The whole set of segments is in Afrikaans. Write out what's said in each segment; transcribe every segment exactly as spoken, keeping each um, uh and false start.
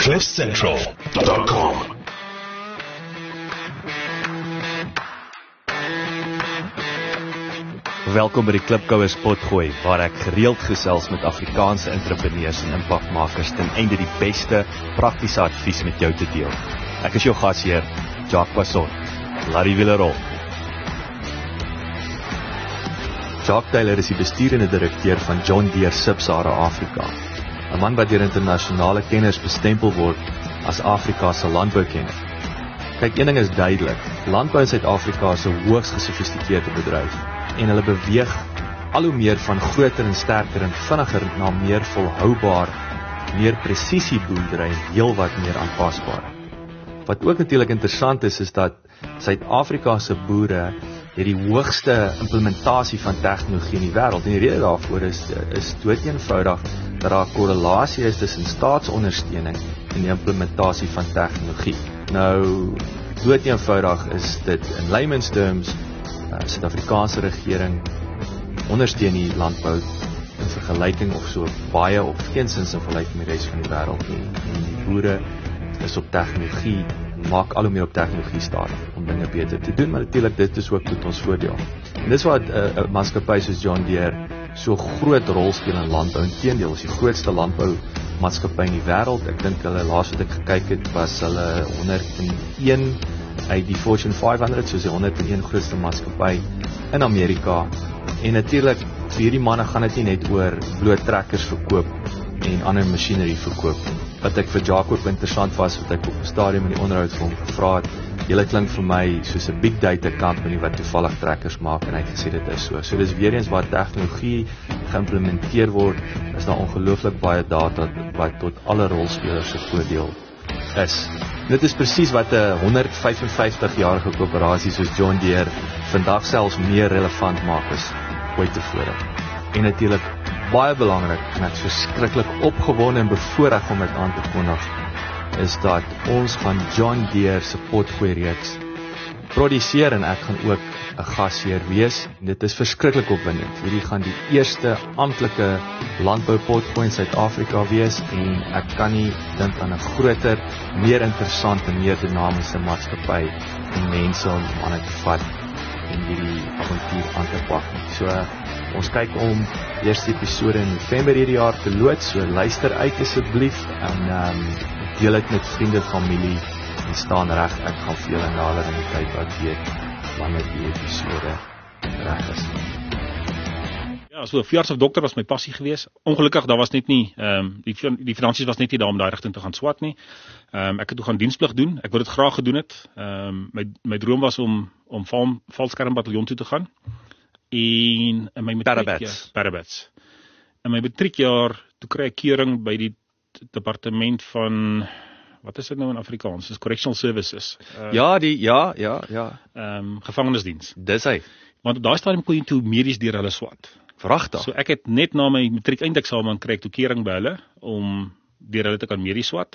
cliff central dot com. Welkom by die Klipkouers Potgooi, waar ek gereeld gesels met Afrikaanse entrepreneurs en impakmakers ten einde die beste praktiese advies met jou te deel. Ek is jou gasheer, Jacques Poisson. Laat die wiele rol. Jacques Taylor is die besturende direkteur van John Deere Sub-Sahara Afrika. 'n Man wat deur internasionale kenners bestempel word as Afrika se landboukenner. Kyk, een ding is duidelik. Landbou in Suid-Afrika is 'n hoogs gesofistikeerde bedryf en hulle beweeg al hoe meer van groter en sterker en vinniger na meer volhoubaar, meer presisie boerdery en heel wat meer aanpasbaar. Wat ook natuurlik interessant is, is dat Suid-Afrika se boere het die hoogste implementasie van tegnologie in die wêreld. En die rede daarvoor is, is dood eenvoudig dat daar 'n korrelasie is tussen staatsondersteuning en die implementatie van tegnologie. Nou, dood eenvoudig is dit in layman's terms, uh, Suid-Afrikaanse regering ondersteun die landbou in vergelyking of so baie of geensins in vergelyking met die res van die wêreld. En, en die boere is op tegnologie, maak al hoe meer op tegnologie staat om dinge beter te doen, maar natuurlik dit is ook tot ons voordeel. En dis wat 'n uh, uh, maatskappy soos John Deere so groot rol speel in landbou. Inteendeel, is die grootste landbou maatskappy in die wêreld. Ek dink hulle laas wat ek gekyk het was hulle honderd en een uit die Fortune vyfhonderd, soos die honderd en een grootste maatskappy in Amerika. En natuurlik vir hierdie manne gaan dit nie net oor bloot trekkers verkoop en ander masjinerie verkoop. Wat ek vir Jacques ook interessant was, wat ek op 'n stadium in die onderhoud vir hom gevra het, julle klink vir my soos 'n big data company wat toevallig trekkers maak, en hy het gesê dit is so. So dis weer eens waar tegnologie geïmplementeer word, is daar ongelooflik baie data wat tot alle rolspelers se voordeel is. Dit is presies wat 'n honderd vyf en vyftig jarige koöperasie soos John Deere vandag selfs meer relevant maak as ooit tevore. En natuurlik baie belangrik, en ek is verskriklik opgewonde en bevoorreg om dit aan te kondig, is dat ons gaan John Deere se potgooi reeks produseer, en ek gaan ook 'n gasheer wees. En dit is verskriklik opwindend. Hierdie gaan die eerste amptelike landboupotgooi in Suid-Afrika wees, en ek kan nie dink aan 'n groter, meer interessante, meer dinamiese maatskappy en mense om aan dit te vat en hierdie avontuur aan te pak. So uh, ons kyk om eerste episode in November hierdie jaar te loods, so luister uit asseblief, en um, deel dit met vriende, familie, en staan reg, ek gaan vir julle nader in die tyd wat weet wanneer die episode reg is. Ja, so verjaarsdag dokter was my passie geweest. Ongelukkig, daar was net nie, um, die, die finansies was net nie daar om daai rigting te gaan swat nie. Um, ek het toe gaan diensplig doen, ek wou dit graag gedoen het. Um, my, my droom was om, om val, valskermbataljon toe te gaan. En in my matriekjaar, Parabats. In my matriekjaar, toe kry ek keuring by die departement van, wat is dit nou in Afrikaans? Dis Correctional Services. Uh, ja, die, ja, ja, ja. Um, gevangenisdiens. Dis hy. Want op daai stadium kon jy toe medies deur hulle swat. Vragtig. So ek het net na my matriek eindeksamen kry ek toe keuring by hulle, om deur hulle te kan medies swat.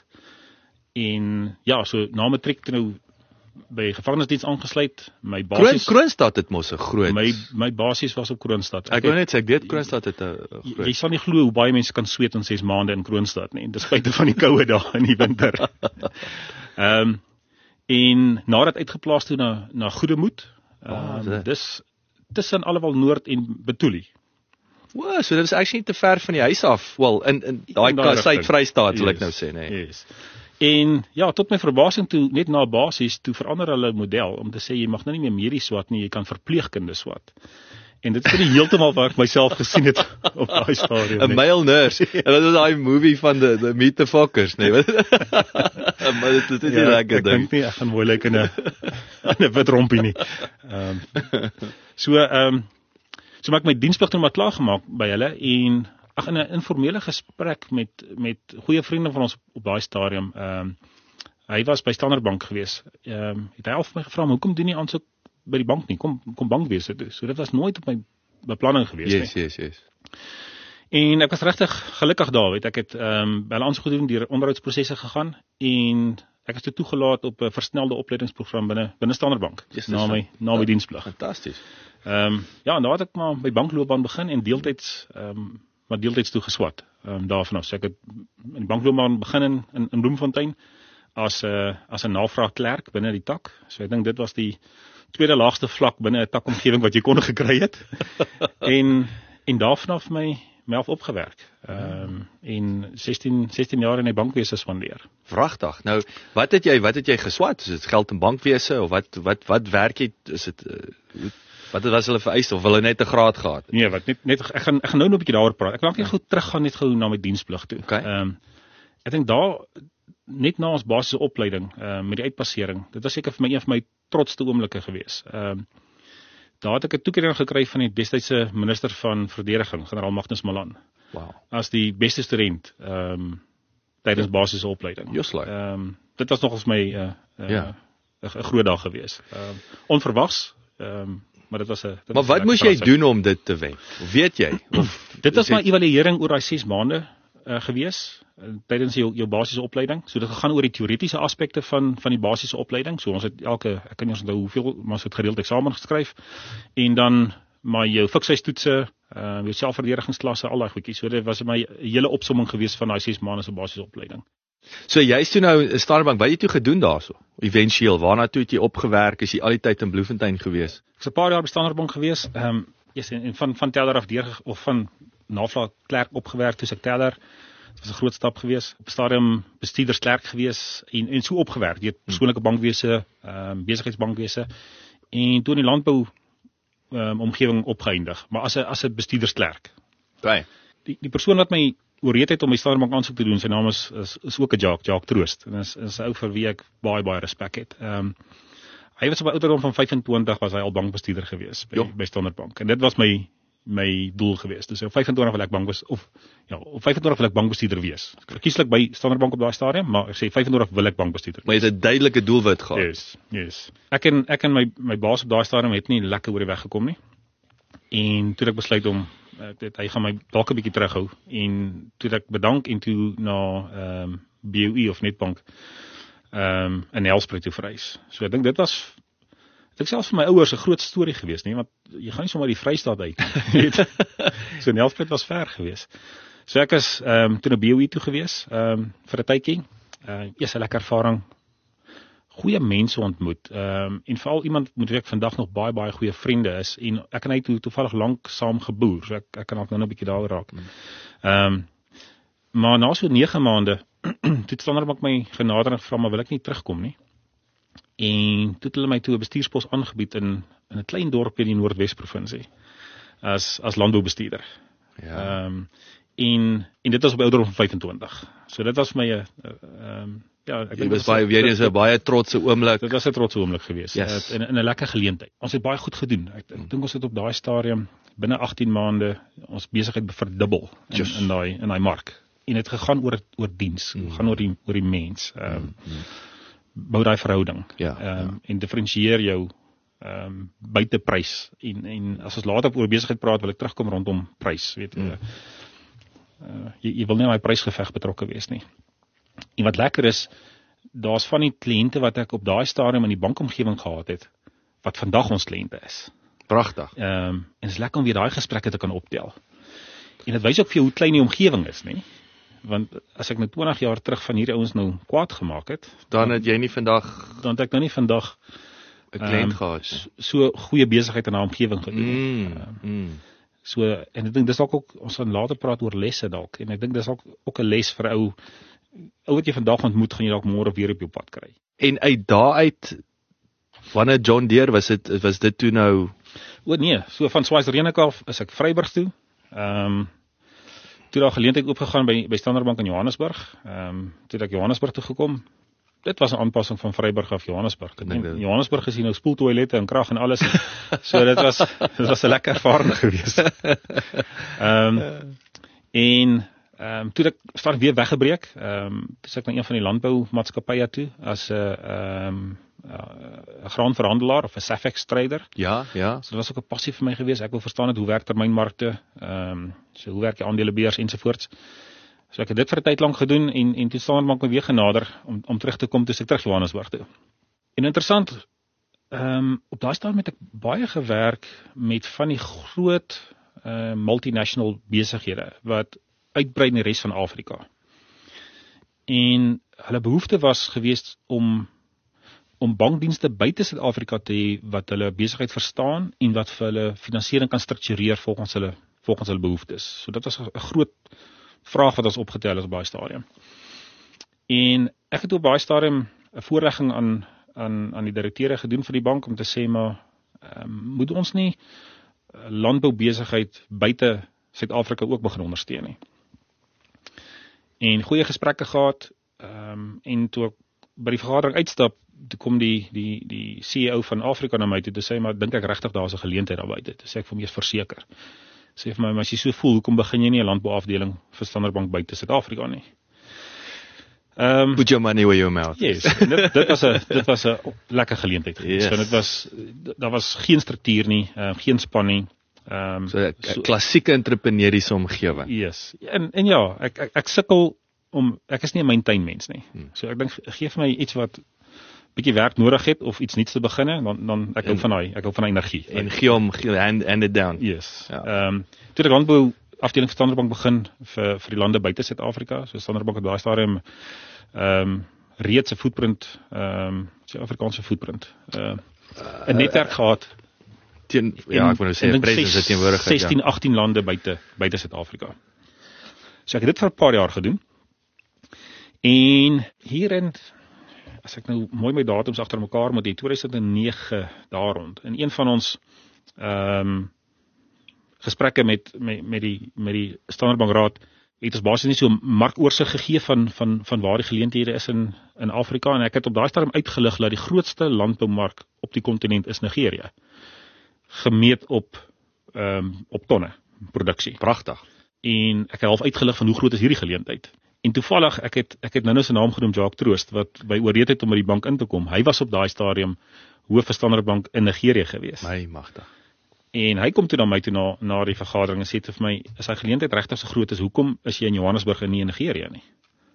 En ja, so na matriek toe nou by gevangenisdiens aangesluit. My basis Kroonstad het mos 'n groot. My my basis was op Kroonstad. Ek wou net sê ek weet Kroonstad het 'n groot. Jy sal nie glo hoe baie mense kan sweet in ses maande in Kroonstad nie. Dis spite van die koue daar in die winter. Ehm um, en nadat uitgeplaas toe na na Goedemoed. Ehm um, dis tussen Allewal Noord en Betuli. Wow, so dit is actually nie te ver van die huis af. Wel, in in daai Suid-Vrystaat wil ek nou sê, nee. Yes. En ja, tot my verbasing toe, net na basis, toe verander hulle model, om te sê, jy mag nou nie meer medies swat nie, jy kan verpleegkunde swat. En dit is nie heeltemal waar ek myself gesien het op daai stadium. 'n male nurse. En dit was daai movie van the, the Meet the Fockers, nee. Maar dit is nie lekker ding. Ek dink nie, ek gaan mooi lyk in 'n in 'n wit rompie nie. Um, so, ehm, um, so maak my diensplig toe maar klaar gemaak by hulle, en ag, in 'n informele gesprek met met goeie vriende van ons op daai stadium. Ehm um, hy was by Standard Bank gewees. Ehm um, het hy al vir my gevra, hoekom doen nie aansoek by die bank nie? Kom kom bankwese toe. So dit was nooit op my beplanning gewees nie. Yes, yes, yes. En ek was regtig gelukkig daar, weet ek het ehm um, by hulle aansoek gedoen, deur onderhoudsprosesse gegaan, en ek is toe toegelaat op 'n versnelde opleidingsprogram binne binne Standard Bank. Yes, na my na my diensplig. Fantasties. Ehm um, ja, en daar het ek maar my bankloopbaan begin en deeltyds ehm um, maar deeltyds toe geswat. Ehm um, daarvan af. So ek het in die bankloopbaan begin in in, in Bloemfontein as 'n uh, as 'n navraagklerk binne die tak. So ek dink dit was die tweede laagste vlak binne 'n takomgewing wat jy kon gekry het. en en daarvan af my myself opgewerk. Ehm um, en sestien sestien jaar in die bankwese spandeer. Vragtig. Nou, wat het jy wat het jy geswat? Is dit geld in bankwese of wat wat wat werk jy? Is dit uh, wat was hulle vereis of hulle net 'n graad gehad? Nee, wat net net ek gaan ek gaan nou nog 'n bietjie daaroor praat. Ek wil net ja. gou teruggaan net gou na my diensplig toe. Ehm okay. um, ek dink daar net na ons basiese opleiding uh, met die uitpassering. Dit was seker vir my een van my trotste oomblikke gewees. Ehm um, daar het ek 'n toekenning gekry van die destydse minister van verdediging, generaal Magnus Malan. Wow. As die beste student ehm um, tydens basiese opleiding. Ehm um, dit was nogals my 'n uh, uh, ja. 'n groot dag gewees. Ehm um, onverwags. Ehm um, maar dit was 'n Maar wat moes jy doen om dit te wen? Weet jy? Of dit was my evaluering oor daai ses maande uh, gewees uh, tydens jou jou basiese opleiding. So dit gegaan oor die teoretiese aspekte van van die basiese opleiding. So ons het elke ek kan nie onthou hoeveel maar ons het gereeld eksamen geskryf en dan maar jou fiksheidstoetse, uh, jou selfverdedigingsklasse, al daai goedjies. So dit was my 'n hele opsomming gewees van daai ses maande se basiese opleiding. So jy's toe nou in Standard Bank, wat het jy toe gedoen daarso? Eventueel, waarna toe het jy opgewerk? Is jy al die tyd in Bloemfontein gewees? Ek's 'n paar jaar by Standard Bank gewees. Ehm um, yes, en, en van van teller af deur of van navraagklerk opgewerk toe ek teller. Dit was 'n groot stap gewees. Op stadium bestuurdersklerk gewees en en so opgewerk deur persoonlike bankwese, ehm um, besigheidsbankwese en toe in die landbou ehm um, omgewing opgeëindig, maar as 'n as 'n bestuurdersklerk. Okay. Die die persoon wat my ooreed het om by Standard Bank aansoek te doen, sy naam is is, is ook 'n Jacques, Jacques Troost. En is is 'n ou vir wie ek baie baie respek het. Ehm um, hy was op 'n ouderdom van vyf en twintig was hy al bankbestuurder gewees by, by Standard Bank. En dit was my my doel gewees. Dus op vyf en twintig wil ek bank was of ja, op vyf en twintig wil ek bankbestuurder wees. Ek kieslik by Standard Bank op daai stadium, maar ek sê vyf en twintig wil ek bankbestuurder. Maar jy het 'n duidelike doelwit gehad. Yes, yes. Ek en ek en my my baas op daai stadium het nie lekker oor die weg gekom nie. En toe ek besluit om ek dit hy gaan my dalk 'n bietjie terughou en toe ek bedank en toe na ehm um, B O E of Netbank ehm um, in Nelspruit toe verhuis. So ek dink dit was ek selfs vir my ouers 'n groot storie gewees, nee, want jy gaan nie sommer die Vrystaat uit nie. So Nelspruit was ver gewees. So ek is ehm um, toe na B O E toe gewees, ehm um, vir 'n tydjie. Uh eers 'n lekker ervaring. Goeie mense ontmoet. Ehm um, en veral iemand met wie ek vandag nog baie baie goeie vriende is en ek en hy toe toevallig lank saam geboer. So ek ek kan ook nou 'n bietjie daaroor raak. Ehm um, maar na so nege maande toe Standard Bank my genader en gevra maar wil ek nie terugkom nie. En toe het hulle my toe 'n bestuurspos aangebied in in 'n klein dorp in die Noordwes provinsie as as landboubestuurder. Ja. Ehm um, en en dit was op ouderdom van vyf en twintig. So dit was my 'n ehm um, ja, ek dink dit was baie weer eens 'n baie trotse oomblik. Dit was 'n trotse oomblik geweest. Yes. In in 'n lekker geleentheid. Ons het baie goed gedoen. Ek, ek dink ons het op daai stadium binne agttien maande ons besigheid verdubbel in Just. in daai in daai mark. En dit gegaan oor oor diens, mm. gaan oor die oor die mens. Ehm um, mm. bou daai verhouding. Ja, Ehm um, ja. en diferensieer jou ehm um, buiteprys en en as ons later oor besigheid praat, wil ek terugkom rondom prys, weet jy. Mm. Uh, jy, jy wil nie in daai prysgeveg betrokke wees nie. En wat lekker is, daar's van die kliënte wat ek op daai stadium in die bankomgewing gehad het, wat vandag ons kliënte is. Pragtig. Ehm um, en dit is lekker om weer daai gesprekke te kan optel. En dit wys ook vir jou hoe klein die omgewing is, nê? Want as ek nou twintig jaar terug van hierdie ouens nou kwaad gemaak het, dan het jy nie vandag dan het ek nou nie vandag 'n kliënt um, gehad. So, so goeie besigheid in daai omgewing gedoen. Mm, Um, mm. So en ek dink dis dalk ook ons gaan later praat oor lesse dalk en ek dink dis ook ook 'n les vir ou ou wat jy vandag ontmoet, gaan jy dalk môre weer op jou pad kry. En uit daaruit wanneer John Deere was dit was dit toe nou O nee, so van Schweiz-Reneke af is ek Vryburg toe. Ehm um, toe daar geleentheid oopgegaan by by Standard Bank in Johannesburg. Ehm um, toe ek Johannesburg toe gekom. Dit was 'n aanpassing van Vryburg af Johannesburg. Ek dink Johannesburg is hier nou spoeltoilette en krag en alles. So dit was dit was 'n lekker ervaring geweest. Ehm um, en ehm um, toe ek start weer weggebreek. Ehm um, toe ek na een van die landboumaatskappye toe as 'n ehm um, 'n graanverhandelaar of 'n Safex trader. Ja, ja. So dit was ook 'n passie vir my geweest. Ek wil verstaan het hoe werk termynmarkte, ehm um, so hoe werk die aandelebeurs ensovoorts. So ek het dit vir 'n tyd lank gedoen en en toe staan maak my weer genader om om terug te kom toe ek terug Johannesburg toe. En interessant, ehm um, op daai stadium het ek baie gewerk met van die groot uh, multinational besighede wat uitbrei in die res van Afrika. En hulle behoefte was geweest om om bankdienste buite Suid-Afrika te hê wat hulle besigheid verstaan en wat vir hulle finansiering kan struktureer volgens hulle volgens hulle behoeftes. So dit was 'n groot vraag wat ons opgetel is op baie stadium. En ek het op baie stadium 'n voorlegging aan aan aan die direkteure gedoen vir die bank om te sê maar um, moet ons nie landboubesigheid buite Suid-Afrika ook begin ondersteun nie. En goeie gesprekke gehad um, en toe ek by die vergadering uitstap, toe kom die die die C E O van Afrika na my toe te sê maar dink ek regtig daar is 'n geleentheid daar buite. Toe sê ek vir hom eers verseker. Sê vir my maar as jy so voel, hoekom begin jy nie 'n landbouafdeling vir Standard Bank buite Suid-Afrika nie? Um, Put your money where your mouth is. Yes, dit, dit was 'n dit was 'n lekker geleentheid. Yes. So dit was daar was geen struktuur nie, uh, geen span nie. Ehm um, so 'n so, klassieke entrepreneuriese omgewing. Yes. En en ja, ek ek, ek sukkel om ek is nie 'n myntuinmens nie. Hmm. So ek dink gee vir my iets wat bietjie werk nodig het of iets nuuts te begin, dan dan ek hou van daai, ek hou van energie. En gee hom hand hand it down. Yes. Ehm ja. um, toe ek landbou afdeling van Standard Bank begin vir vir die lande buite Suid-Afrika. So Standard Bank het daai stadium ehm um, reeds 'n footprint, ehm um, Suid-Afrikaanse footprint. Ehm uh, 'n netwerk uh, gehad teen ja, ek wou nou sê presence teenwoordigheid. sestien, agtien lande buite buite Suid-Afrika. So ek het dit vir 'n paar jaar gedoen. En hierin as ek nou mooi my datums agter mekaar moet hê, twee tuisend nege daar rond. En een van ons ehm um, gesprekke met met met die met die Standard Bank Raad het ons basies nie so 'n markoorsig gegee van van van waar die geleenthede is in in Afrika en ek het op daai stadium uitgelig dat die grootste landboumark op die kontinent is Nigerië. Gemeet op ehm um, op tonne produksie. Pragtig. En ek het half uitgelig van hoe groot is hierdie geleentheid. En toevallig ek het ek het nou nou sy naam genoem Jacques Troost wat by ooreed het om by die bank in te kom. Hy was op daai stadium hoof van Standard Bank in Nigerië gewees. My magtig. En hy kom toe na my toe na na die vergadering en sê vir my, is hy geleentheid regtig so groot is, hoekom is jy in Johannesburg en nie in Nigerië nie?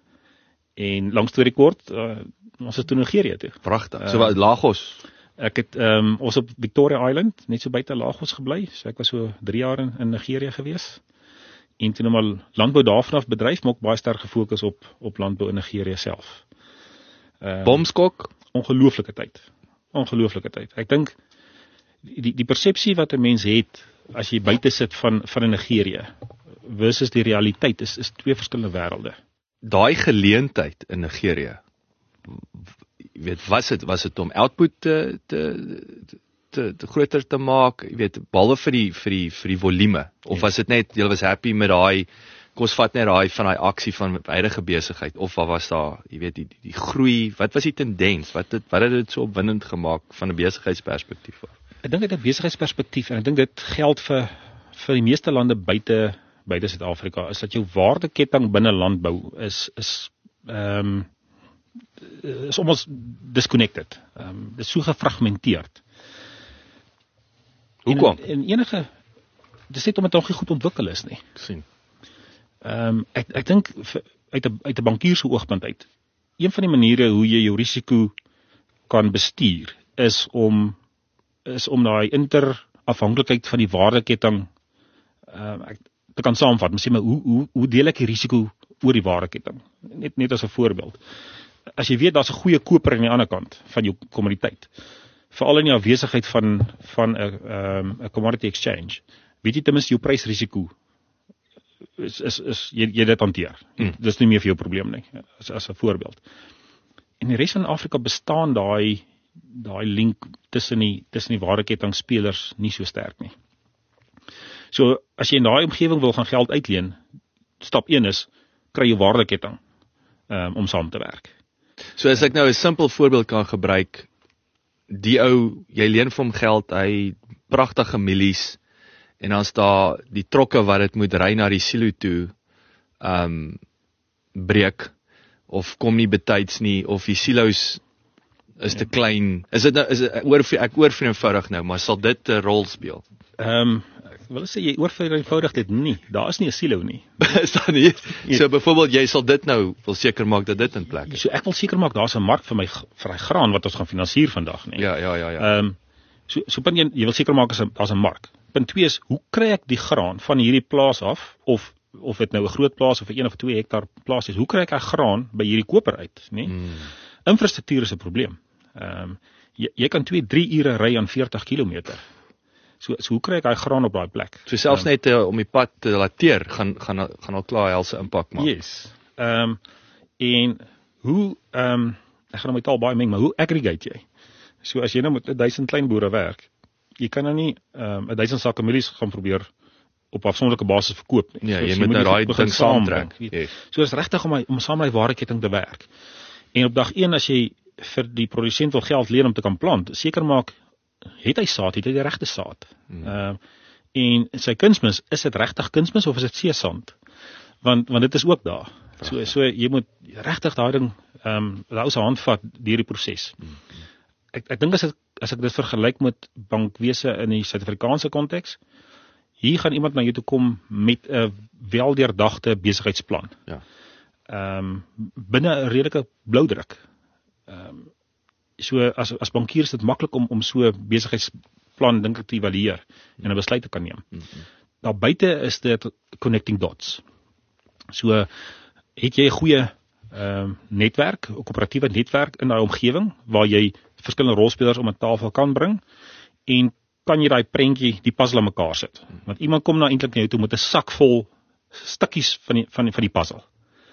En langs toe rekord, uh, ons is toe Nigerië toe. Pragtig. So wat Lagos. Ek het um, ons op Victoria Island, net so buite Lagos gebly. So ek was so drie jaar in, in Nigerië gewees. En toe nou maar landbou daarvan af bedryf, maar ook baie sterk gefokus op op landbou in Nigerië self. Um, Bomskok, ongelooflike tyd. Ongelooflike tyd. Ek dink die die persepsie wat 'n mens het as jy buite sit van van Nigerië versus die realiteit is is twee verskillende wêrelde. Daai geleentheid in Nigerië, jy weet, was dit was dit om output te te te, te groter te maak, jy weet, behalwe vir die vir die vir die volume, of yes. was dit net jy was happy met daai kos vat net daai van daai aksie van huidige besigheid, of wat was daar, jy weet, die, die die groei, wat was die tendens, wat het wat het dit so opwindend gemaak van 'n besigheidsperspektief af? Ek dink dit het 'n besigheidsperspektief en ek dink dit geld vir vir die meeste lande buite buite Suid-Afrika is dat jou waardeketting binne landbou is is ehm um, is almost disconnected. Ehm um, dit is so gefragmenteerd. Hoekom? En, en enige dis net omdat dit nog nie goed ontwikkel is nie. sien. Ehm um, ek ek dink uit 'n uit 'n bankier se oogpunt uit. Een van die maniere hoe jy jou risiko kan bestuur is om is om daai interafhanklikheid van die waardeketting ehm uh, ek te kan saamvat. Mens sê maar hoe hoe hoe deel ek die risiko oor die waardeketting? Net net as 'n voorbeeld. As jy weet daar's 'n goeie koper aan die ander kant van jou kommoditeit, veral in die afwesigheid van van 'n ehm 'n commodity exchange, weet jy ten minste jou prysrisiko is is is jy jy dit hanteer. Hmm. Dis nie meer vir jou probleem nie, as as 'n voorbeeld. En die res van Afrika bestaan daai daai link tussen die tussen die waardeketting spelers nie so sterk nie. So as jy in daai omgewing wil gaan geld uitleen, stap een is kry jy waardeketting um, om saam te werk. So as ek nou 'n simpel voorbeeld kan gebruik, die ou, jy leen vir hom geld, hy pragtige milies en dan's daar die trokke wat dit moet ry na die silo toe, ehm um, breek of kom nie betyds nie of die silo's is te klein. Is dit nou is dit, oor ek oorvereenvoudig nou, maar sal dit 'n rol speel? Ehm um, ek wil sê jy oorvereenvoudig dit nie. Daar is nie 'n silo nie. Is daar nie? So byvoorbeeld jy sal dit nou wil seker maak dat dit in plek is. So ek wil seker maak daar's 'n mark vir my vir daai graan wat ons gaan finansier vandag nie. Ja, ja, ja, ja. Ehm um, so so punt jy, jy wil seker maak as daar's 'n mark. punt twee is, hoe kry ek die graan van hierdie plaas af, of of dit nou 'n groot plaas of 'n een of twee hektaar plaas is, hoe kry ek hy graan by hierdie koper uit, nê? Mm. Infrastruktuur is 'n probleem. Ehm um, jy, jy kan twee, drie ure ry aan veertig kilometer. So, so hoe kry ek hy graan op daai plek? So selfs um, net uh, om die pad te lateer, gaan gaan gaan al klaar helse impak maak. Yes. Ehm um, en hoe ehm um, ek gaan nou my taal baie meng, maar hoe aggregate jy? So as jy nou met duisend klein boere werk, jy kan nou nie ehm um, duisend sakke mielies gaan probeer op afsonderlike basis verkoop nie. Ja, so, jy moet nou daai ding saamtrek. Yes. So is regtig om om saam met die waardeketting te werk. En op dag een as jy vir die produsent wil geld leen om te kan plant, seker maak het hy saad, het hy die regte saad. Ehm hmm. uh, en sy kunsmis, is dit regtig kunsmis of is dit seesand? Want want dit is ook daar. So so jy moet regtig daai ding ehm um, daai se hand vat deur die proses. Hmm. Ek ek dink as ek as ek dit vergelyk met bankwese in die Suid-Afrikaanse konteks, hier gaan iemand na jou toe kom met 'n weldeurdagte besigheidsplan. Ja. Ehm um, binne 'n redelike bloudruk. Ehm um, so as as bankier is dit maklik om om so 'n besigheidsplan dink ek te evalueer en 'n besluit te kan neem. Mm-hmm. Daar buite is dit connecting dots. So het jy 'n goeie ehm um, netwerk, 'n koöperatiewe netwerk in daai omgewing waar jy verskillende rolspelers om 'n tafel kan bring en kan jy daai prentjie, die puzzle aan mekaar sit. Want iemand kom nou eintlik na jou toe met 'n sak vol stukkies van die van die, van die puzzle.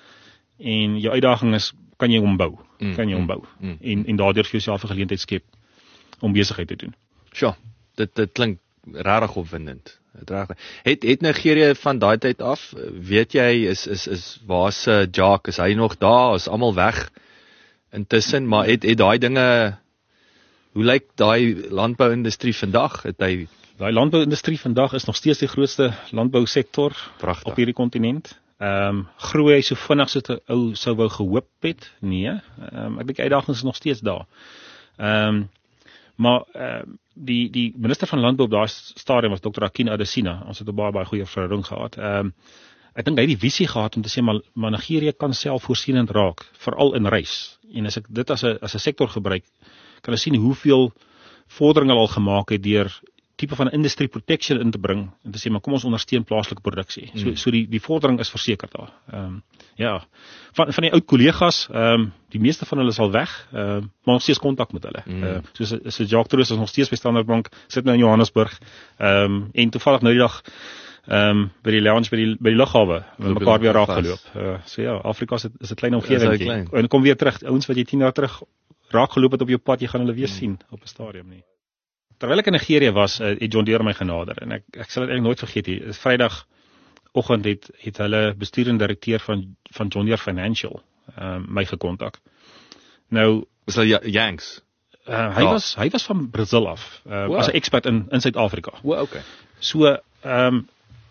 En jou uitdaging is, kan jy hom bou? Mm, kan jy hom bou? Mm, mm, en en daardeur vir jouself 'n geleentheid skep om besigheid te doen. Sjoe, dit dit klink regtig opwindend. Dit reg. Het het Nigerië van daai tyd af, weet jy, is is is waar's uh, Jacques, is hy nog daar? Is almal weg intussen, maar het het daai dinge hoe lyk daai landbouindustrie vandag? Het hy daai landbouindustrie vandag is nog steeds die grootste landbousektor Prachtig. Op hierdie kontinent. Ehm um, groei hy so vinnig so 'n ou sou wou gehoop het? Nee. Ehm um, ek dink uitdagings is nog steeds daar. Ehm um, maar ehm um, die die minister van landbou op daai stadium was dokter Akin Adesina. Ons het 'n baie baie goeie verhouding gehad. Ehm um, ek dink hy het die visie gehad om te sê maar, maar Nigerië kan selfvoorsienend raak, veral in rys. En as ek dit as 'n as 'n sektor gebruik, kan jy sien hoeveel vordering hulle al gemaak het deur tipe van industry protection in te bring en te sê maar kom ons ondersteun plaaslike produksie. So so die die vordering is verseker daar. Ehm um, ja. Van van die ou kollegas, ehm um, die meeste van hulle is al weg, ehm um, maar ons steeds kontak met hulle. Mm. Uh, soos so Jacques Troos is nog steeds by Standard Bank, sit nou in Johannesburg. Ehm um, en toevallig nou die dag ehm um, by die lounge by die by die lughawe, met mekaar weer raak geloop. Uh, so ja, Afrika is 'n is 'n klein omgewing. En kom weer terug, ouens wat jy tien jaar terug raak geloop het op jou pad, jy gaan hulle weer mm. sien op 'n stadium nie. Terwyl ek in Nigerië was, uh, het John Deere my genader en ek ek sal dit eintlik nooit vergeet nie. Vrydagoggend het het hulle bestuurende direkteur van van John Deere Financial uh, my gekontak. Nou was hy Yanks. Uh, hy oh. was hy was van Brazil af, uh, wow. as 'n expert in in Suid-Afrika. O, wow, okay. So ehm um,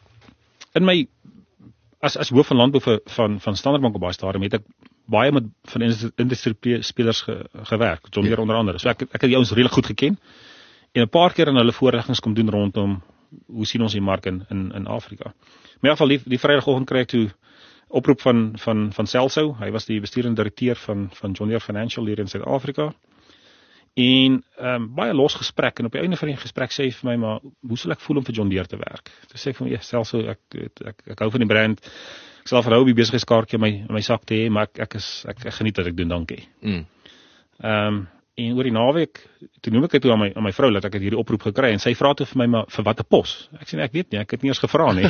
in my as as hoof van landbou vir, van van Standard Bank op baie stadium het ek baie met van industrie spelers ge, gewerk, John Deere ja. onder andere. So ek ek het die ouens regtig goed geken. En 'n paar keer in hulle voorleggings kom doen rondom hoe sien ons die mark in in, in Afrika. Maar in geval die, die Vrydagoggend kry ek toe oproep van van van Celso. Hy was die bestuurende direkteur van van John Deere Financial hier in Suid-Afrika. En ehm um, baie los gesprek en op die einde van die gesprek sê hy vir my maar hoe sal ek voel om vir John Deere te werk? Toe sê ek vir my Celso ek ek, ek ek hou van die brand. Ek sal verhou op die besigheidskaartjie in my in my sak te hê, maar ek ek is ek, ek geniet wat ek doen, dankie. Ehm mm. um, En oor die naweek, toe noem ek dit toe aan my aan my vrou dat ek het hierdie oproep gekry en sy vra toe vir my maar vir watter pos. Ek sê nee, ek weet nie, ek het nie eens gevra nie.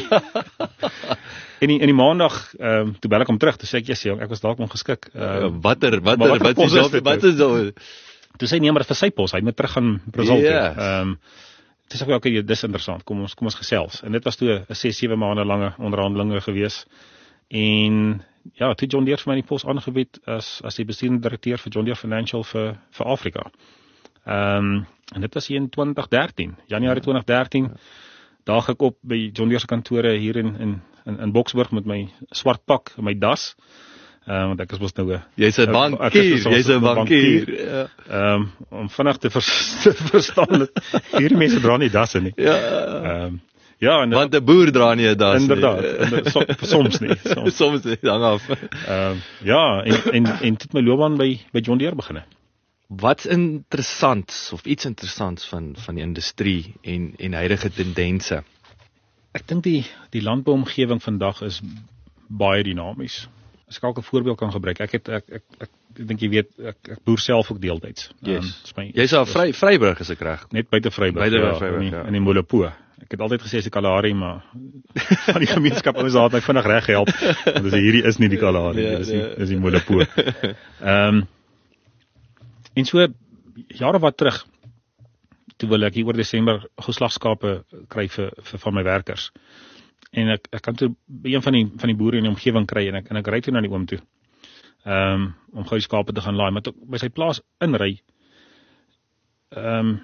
en die in die maandag, ehm um, toe bel ek hom terug, toe sê ek jy's ek was dalk ongeskik. Um, watter watter wat is dit? Wat is dit? Toe sê nee, maar vir sy pos, hy moet terug gaan Brazil toe. Ehm um, toe sê ek okay, dis interessant. Kom ons kom ons gesels. En dit was toe 'n ses sewe maande lange onderhandelinge gewees. En ja, toe John Deere vir my die pos aangebied as as die bestuurende direkteur vir John Deere Financial vir vir Afrika. Ehm um, en dit was hier in twintig dertien, Januarie twintig dertien. Ja. Daag ek op by John Deere se kantore hier in in in, in Boksburg met my swart pak en my das. Ehm um, want ek is mos nou 'n jy's 'n bankier, jy's 'n bankier. Ja. Ehm um, om vinnig te, vers, te verstaan dat hierdie mense dra nie dasse nie. Ja. Ehm um, Ja, en want 'n boer dra nie 'n das inderdaad, nie. Inderdaad, so, soms nie. Soms, soms nie, hang af. Ehm uh, ja, en en en dit my loopbaan by by John Deere begin. Wat's interessant of iets interessants van van die industrie en en huidige tendense? Ek dink die die landbouomgewing vandag is baie dinamies. As ek ook 'n voorbeeld kan gebruik, ek het ek ek ek, ek dink jy weet ek, ek boer self ook deeltyds. Yes. Um, Jy's daar vry Vryburg is ek reg? Net buite Vryburg. Buite ja, Vryburg, in die, ja. in die Molopo. Ek het altyd gesê as die Kalahari, maar van die gemeenskap ouens daar het my vinnig reg gehelp. Want dis hierdie is nie die Kalahari, Nee, dis die nee. dis die Molopo. Ehm um, en so jare wat terug toe wil ek hier oor Desember geslagskape kry vir vir van my werkers. En ek ek kan toe by een van die van die boere in die omgewing kry en ek en ek ry toe na die oom toe. Ehm um, om gou die skape te gaan laai, maar toe by sy plaas inry. Ehm um,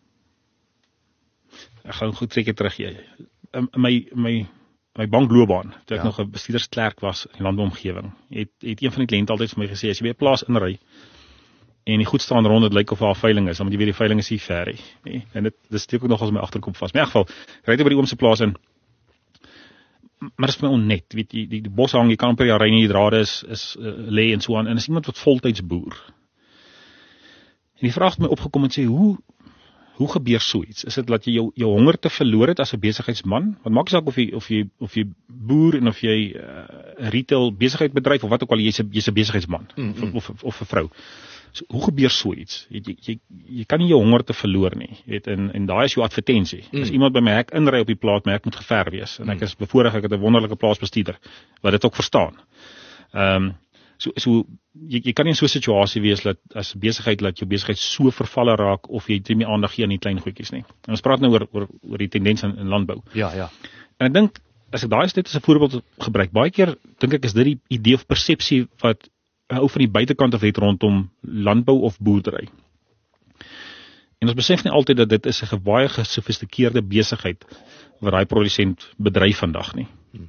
ek gaan goed seker terug gee. Um, my my my bankloopbaan, toe ek Ja. nog 'n bestuurdersklerk was in die landbouomgewing, het het een van die kliënte altyd vir my gesê as jy by 'n plaas inry en die goed staan rond, dit lyk of daar 'n veiling is, dan moet jy weet die veiling is nie ver nie, nee. En dit dis steek ook nog as my agterkop vas. Maar in elk geval, ek ry toe by die oom se plaas in. Maar dit is my onnet, weet jy, die, die bos hang, jy kan amper jy ry nie, die drade is is uh, lê en so aan en is iemand wat voltyds boer. En die vraag het my opgekom en sê hoe Hoe gebeur so iets? Is dit dat jy jou, jou honger te verloor het as 'n besigheidsman? Want maak nie saak of jy of jy of jy boer en of jy 'n uh, retail besigheid bedryf of wat ook al, jy's 'n jy's 'n besigheidsman mm -hmm. of, of of 'n vrou. So, hoe gebeur so iets? Jy, jy jy jy kan nie jou honger te verloor nie. Jy weet en en daai is jou advertensie. Mm. As iemand by my hek inry op die plaas, my hek moet geverf wees en ek is bevoorreg, ek het 'n wonderlike plaasbestuurder wat dit ook verstaan. Ehm um, So so jy jy kan nie in so 'n situasie wees dat as besigheid dat jou besigheid so vervalle raak of jy nie meer aandag gee aan die klein goedjies nie. En ons praat nou oor oor oor die tendens in, in landbou. Ja, ja. En ek dink as ek daai net as 'n voorbeeld gebruik, baie keer dink ek is dit die idee of persepsie wat 'n ou van die buitekant af het rondom landbou of boerdery. En ons besef nie altyd dat dit is 'n baie gesofistikeerde besigheid wat daai produsent bedryf vandag nie.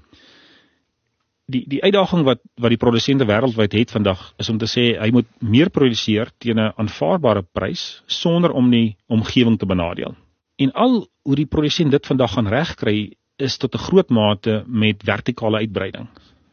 Die die uitdaging wat wat die produsente wêreldwyd het vandag is om te sê hy moet meer produseer teen 'n aanvaarbare prys sonder om die omgewing te benadeel. En al hoe die produsent dit vandag gaan regkry is tot 'n groot mate met vertikale uitbreiding.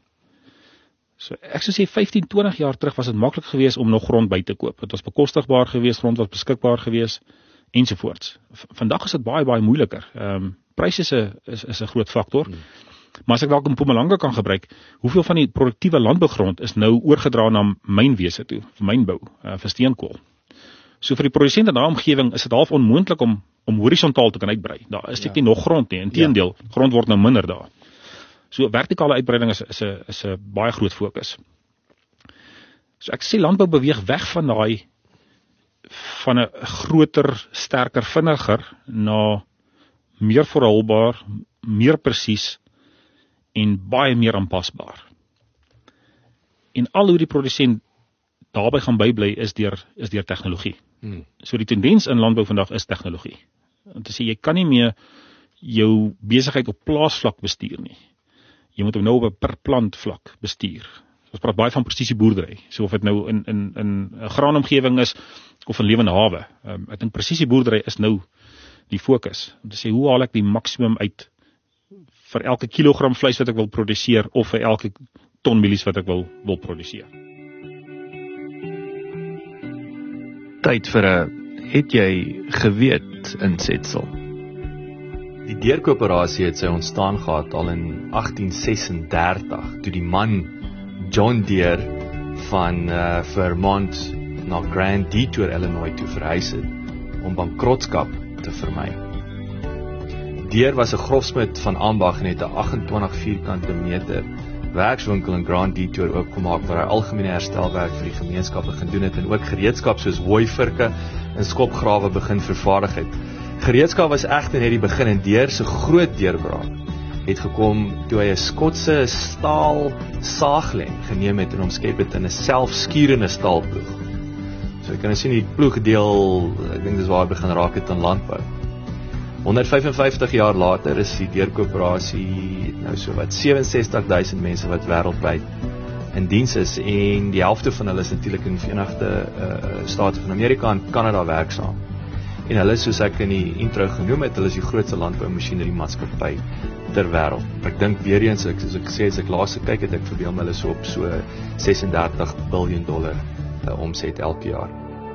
So ek sou sê vyftien, twintig jaar terug was dit maklik geweest om nog grond by te koop. Dit was bekostigbaar geweest, grond was beskikbaar geweest ensovoorts. V- Vandag is dit baie baie moeiliker. Ehm um, pryse is 'n is, is 'n groot faktor. Hmm. Maar as ek dalk in Mpumalanga kan gebruik, hoeveel van die produktiewe landbougrond is nou oorgedra na mynwese toe, vir mynbou, uh, vir steenkool. So vir die produsent in daai omgewing is dit half onmoontlik om om horisontaal te kan uitbrei. Daar is dit ja. nie nog grond nie. Inteendeel, ja. grond word nou minder daar. So vertikale uitbreiding is is 'n is 'n baie groot fokus. So ek sê landbou beweeg weg van daai van 'n groter, sterker, vinniger na meer volhoubaar, meer presies en baie meer aanpasbaar. En al hoe die produsent daarby gaan bybly is deur is deur tegnologie. Hmm. So die tendens in landbou vandag is tegnologie. Om te sê jy kan nie meer jou besigheid op plaasvlak bestuur nie. Jy moet hom nou op 'n per plant vlak bestuur. Ons praat baie van presisie boerdery. So of dit nou in in in 'n graanomgewing is of 'n lewende hawe. Um, ek dink presisie boerdery is nou die fokus. Om te sê hoe haal ek die maksimum uit vir elke kilogram vleis wat ek wil produseer of vir elke ton mielies wat ek wil wil produseer. Tyd vir 'n het jy geweet insetsel. Die deurkoöperasie het sy ontstaan gehad al in agtien sesendertig toe die man John Deere van uh, Vermont na Grand Detour, Illinois toe verhuis het om bankrotskap te vermy. Deere was 'n grofsmid van ambag en het 'n agt-en-twintig vierkante meter werkswinkel in Grand Detour oopgemaak waar hy algemene herstelwerk vir die gemeenskappe gedoen het en ook gereedskap soos hooivirke en skopgrawe begin vervaardig het. Gereedskap was egter net die begin en Deere se groot deurbraak het gekom toe hy 'n Skotse staal saaglem geneem het en omskep het in 'n selfskurende staalploeg. So jy kan sien die ploegdeel, ek dink dis waar hy begin raak het aan landbou. honderd vyf en vyftig jaar later is die deurkoöperasie nou so wat sewe en sestig duisend mense wat wêreldwyd in diens is en die helfte van hulle is natuurlik in die Verenigde uh, State van Amerika en Kanada werksaam. En hulle soos ek in die intro genoem het, hulle is die grootste landboumasjinerie maatskappy ter wêreld. Ek dink weer eens, ek, soos ek sê, as ek laaste kyk het, ek verbeel my hulle so op so sesendertig biljoen dollar uh, omset elke jaar.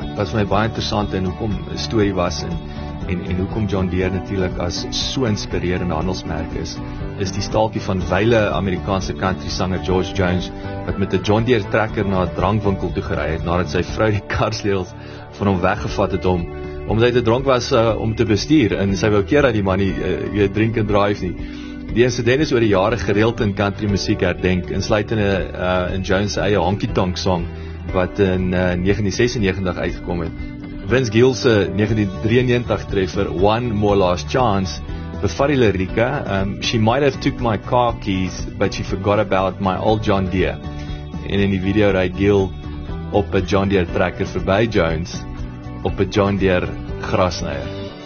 wat vir my baie interessant en hoekom 'n storie was en en en hoekom John Deere natuurlik as so inspirerende handelsmerk is, is die staaltjie van wyle Amerikaanse country sanger George Jones wat met 'n John Deere trekker na 'n drankwinkel toe gery het nadat sy vrou die karsleutels van hom weggevat het om omdat hy te dronk was uh, om te bestuur en sy wou keer dat die man nie uh, jy drink and drive nie. Die insident is oor die jare gereeld in country musiek herdenk, insluitende uh, in Jones se eie Honky Tonk song wat in uh, negentien sesennegentig uitgekom het. Vince Gill se negentien drieënnegentig treffer One More Last Chance bevat die lirieke, um, she might have took my car keys but she forgot about my old John Deere. En in die video ry Gill op 'n John Deere trekker verby Jones op 'n John Deere grasnyer.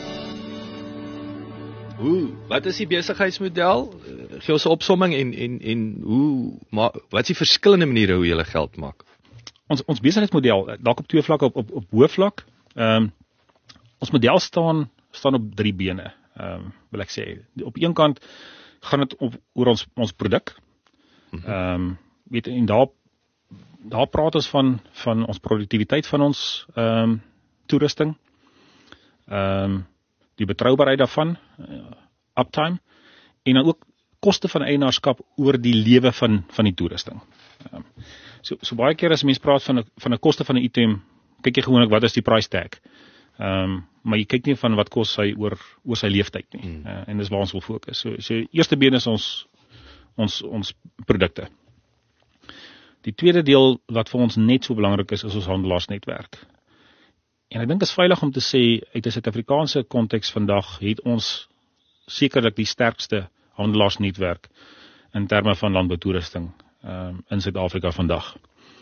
Hoe, wat is die besigheidsmodel? Gee ons 'n opsomming en en en hoe maar wat is die verskillende maniere hoe jy geld maak? Ons ons besigheidsmodel dalk op twee vlakke op op op hoë vlak. Ehm um, ons model staan staan op drie bene. Ehm um, wil ek sê. Op een kant gaan dit oor ons ons produk. Ehm um, weet en daar daar praat ons van van ons produktiwiteit van ons ehm um, toerusting. Ehm um, die betroubaarheid daarvan, uh, uptime en dan ook koste van eienaarskap oor die lewe van van die toerusting. Ehm um, so so baie keer as mense praat van 'n van 'n koste van 'n item, kyk jy gewoonlik wat is die price tag. Ehm um, maar jy kyk nie van wat kos hy oor oor sy leeftyd nie. Mm. Uh, en dis waar ons wil fokus. So so eerste been is ons ons ons produkte. Die tweede deel wat vir ons net so belangrik is, is ons handelaarsnetwerk. En ek dink dit is veilig om te sê uit 'n Suid-Afrikaanse konteks vandag het ons sekerlik die sterkste handelaarsnetwerk in terme van landboutoerusting um, in Suid-Afrika vandag.